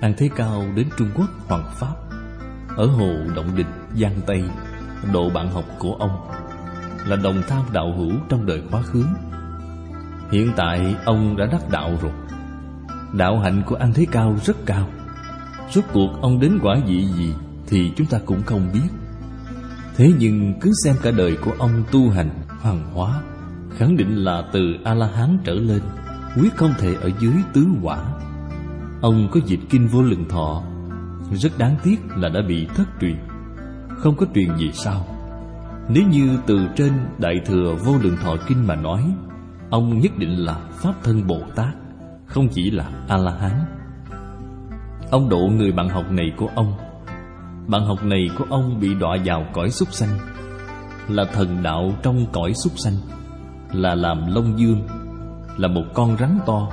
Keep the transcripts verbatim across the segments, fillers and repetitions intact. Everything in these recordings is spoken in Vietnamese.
An Thế Cao đến Trung Quốc Hoàng Pháp, ở Hồ Động Đình, Giang Tây, độ bạn học của ông, là đồng tham đạo hữu trong đời quá khứ. Hiện tại ông đã đắc đạo rồi. Đạo hạnh của An Thế Cao rất cao. Rốt cuộc ông đến quả vị gì thì chúng ta cũng không biết. Thế nhưng cứ xem cả đời của ông tu hành hoàng hóa, khẳng định là từ A-la-hán trở lên, quyết không thể ở dưới tứ quả. Ông có dịch kinh Vô Lượng Thọ, rất đáng tiếc là đã bị thất truyền, không có truyền gì sau. Nếu như từ trên Đại Thừa Vô Lượng Thọ Kinh mà nói, ông nhất định là Pháp Thân Bồ Tát, không chỉ là A-la-hán. Ông độ người bạn học này của ông. Bạn học này của ông bị đọa vào cõi súc sanh, là thần đạo trong cõi súc sanh, là làm Long Dương, là một con rắn to.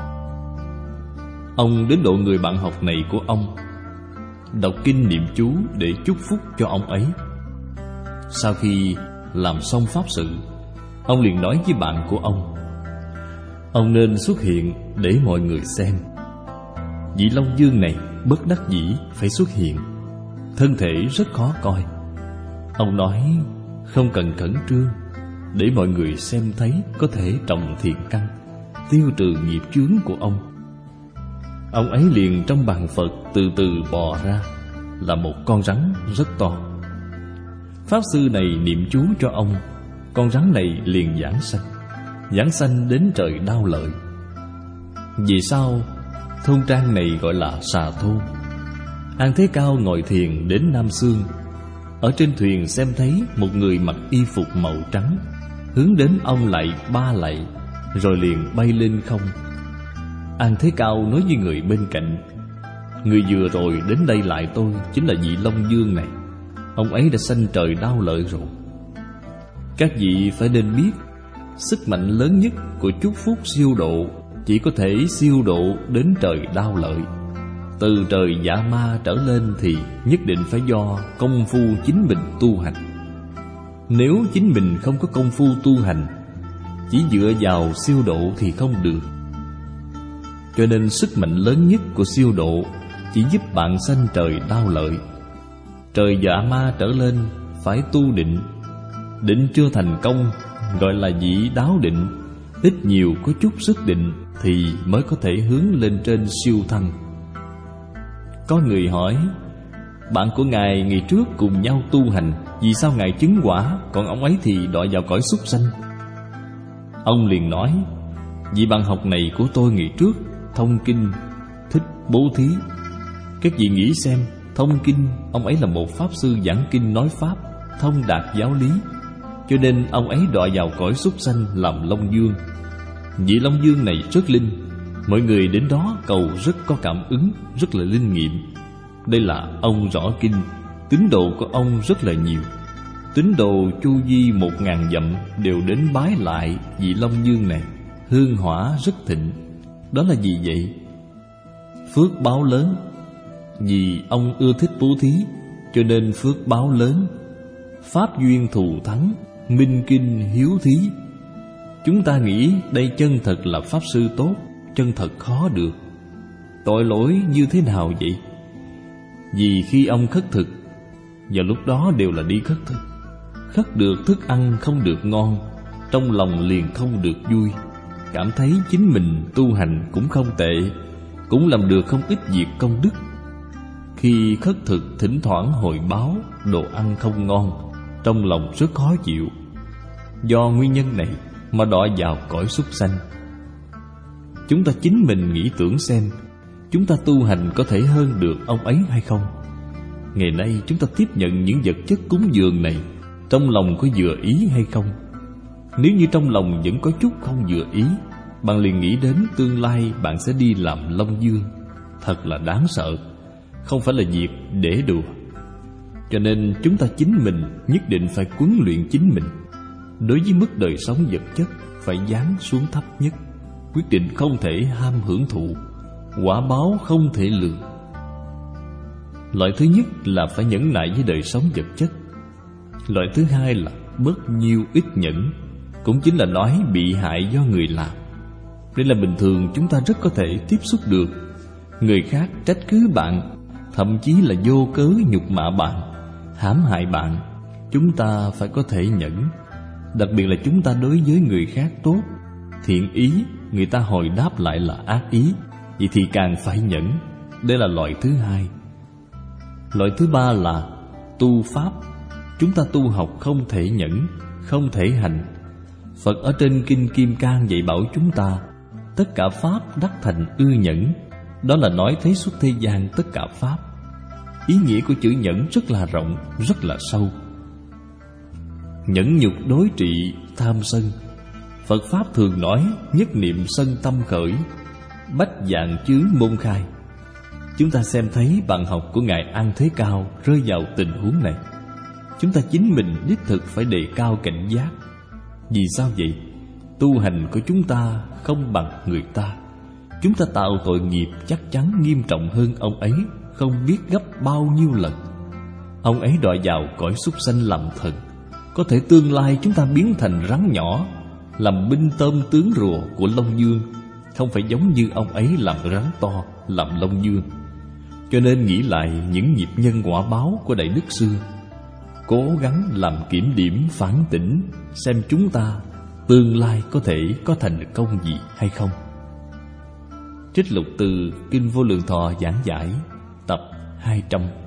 Ông đến độ người bạn học này của ông, đọc kinh niệm chú để chúc phúc cho ông ấy. Sau khi làm xong pháp sự, ông liền nói với bạn của ông: ông nên xuất hiện để mọi người xem. Vị Long Dương này bất đắc dĩ phải xuất hiện, thân thể rất khó coi. Ông nói không cần khẩn trương, để mọi người xem thấy có thể trồng thiện căn, tiêu trừ nghiệp chướng của ông. Ông ấy liền trong bàn Phật từ từ bò ra, là một con rắn rất to. Pháp sư này niệm chú cho ông, con rắn này liền giảng sanh, giảng sanh đến trời Đao Lợi. Vì sao thôn trang này gọi là Xà Thôn? An Thế Cao ngồi thiền đến Nam Xương, ở trên thuyền xem thấy một người mặc y phục màu trắng, hướng đến ông lạy ba lạy, rồi liền bay lên không. An Thế Cao nói với người bên cạnh: người vừa rồi đến đây lại tôi chính là vị Long Dương này. Ông ấy đã sanh trời Đao Lợi rồi. Các vị phải nên biết, sức mạnh lớn nhất của chúc phúc siêu độ chỉ có thể siêu độ đến trời Đao Lợi. Từ trời Dạ Ma trở lên thì nhất định phải do công phu chính mình tu hành. Nếu chính mình không có công phu tu hành, chỉ dựa vào siêu độ thì không được. Cho nên sức mạnh lớn nhất của siêu độ chỉ giúp bạn sanh trời Đao Lợi. Trời Dạ Ma trở lên phải tu định. Định chưa thành công gọi là dĩ đáo định, ít nhiều có chút sức định thì mới có thể hướng lên trên siêu thăng. Có người hỏi: bạn của ngài ngày trước cùng nhau tu hành, vì sao ngài chứng quả, còn ông ấy thì đọa vào cõi súc sanh? Ông liền nói: vị bạn học này của tôi ngày trước thông kinh, thích bố thí. Các vị nghĩ xem, thông kinh, ông ấy là một pháp sư giảng kinh nói pháp, thông đạt giáo lý, cho nên ông ấy đọa vào cõi súc sanh làm Long Dương. Vị Long Dương này rất linh, mọi người đến đó cầu rất có cảm ứng, rất là linh nghiệm. Đây là ông rõ kinh, tín đồ của ông rất là nhiều. Tín đồ chu vi một ngàn dặm đều đến bái lại vị Long Dương này, hương hỏa rất thịnh. Đó là gì vậy? Phước báo lớn. Vì ông ưa thích bố thí, cho nên phước báo lớn. Pháp duyên thù thắng, minh kinh hiếu thí. Chúng ta nghĩ đây chân thật là pháp sư tốt, chân thật khó được. Tội lỗi như thế nào vậy? Vì khi ông khất thực, vào lúc đó đều là đi khất thực. Khất được thức ăn không được ngon, trong lòng liền không được vui, cảm thấy chính mình tu hành cũng không tệ, cũng làm được không ít việc công đức. Khi khất thực thỉnh thoảng hồi báo đồ ăn không ngon, trong lòng rất khó chịu. Do nguyên nhân này mà đọa vào cõi súc sanh. Chúng ta chính mình nghĩ tưởng xem, chúng ta tu hành có thể hơn được ông ấy hay không? Ngày nay chúng ta tiếp nhận những vật chất cúng dường này, trong lòng có vừa ý hay không? Nếu như trong lòng vẫn có chút không vừa ý, bạn liền nghĩ đến tương lai bạn sẽ đi làm Long Dương. Thật là đáng sợ, không phải là việc để đùa. Cho nên chúng ta chính mình nhất định phải huấn luyện chính mình. Đối với mức đời sống vật chất phải giáng xuống thấp nhất, quyết định không thể ham hưởng thụ, quả báo không thể lường. Loại thứ nhất là phải nhẫn nại với đời sống vật chất. Loại thứ hai là bớt nhiêu ít nhẫn, cũng chính là nói bị hại do người làm. Đây là bình thường chúng ta rất có thể tiếp xúc được. người khác trách cứ bạn, thậm chí là vô cớ nhục mạ bạn, hãm hại bạn, chúng ta phải có thể nhẫn. Đặc biệt là chúng ta đối với người khác tốt, thiện ý, người ta hồi đáp lại là ác ý, vậy thì càng phải nhẫn. Đây là loại thứ hai. Loại thứ ba là tu pháp. Chúng ta tu học không thể nhẫn, không thể hành. Phật ở trên Kinh Kim Cang dạy bảo chúng ta, tất cả pháp đắc thành ư nhẫn. Đó là nói thấy suốt thế gian tất cả pháp. Ý nghĩa của chữ nhẫn rất là rộng, rất là sâu. Nhẫn nhục đối trị tham sân. Phật Pháp thường nói nhất niệm sân tâm khởi, bách dạng chướng môn khai. Chúng ta xem thấy bạn học của Ngài An Thế Cao rơi vào tình huống này. Chúng ta chính mình đích thực phải đề cao cảnh giác. Vì sao vậy? Tu hành của chúng ta không bằng người ta. Chúng ta tạo tội nghiệp chắc chắn nghiêm trọng hơn ông ấy không biết gấp bao nhiêu lần. Ông ấy đọa vào cõi súc sanh làm thần. Có thể tương lai chúng ta biến thành rắn nhỏ, làm binh tôm tướng rùa của Long Dương, không phải giống như ông ấy làm rắn to, làm Long Dương. Cho nên nghĩ lại những nghiệp nhân quả báo của Đại Đức xưa, cố gắng làm kiểm điểm phản tỉnh, xem chúng ta tương lai có thể có thành công gì hay không. Trích lục từ Kinh Vô Lượng Thọ giảng giải tập hai trăm.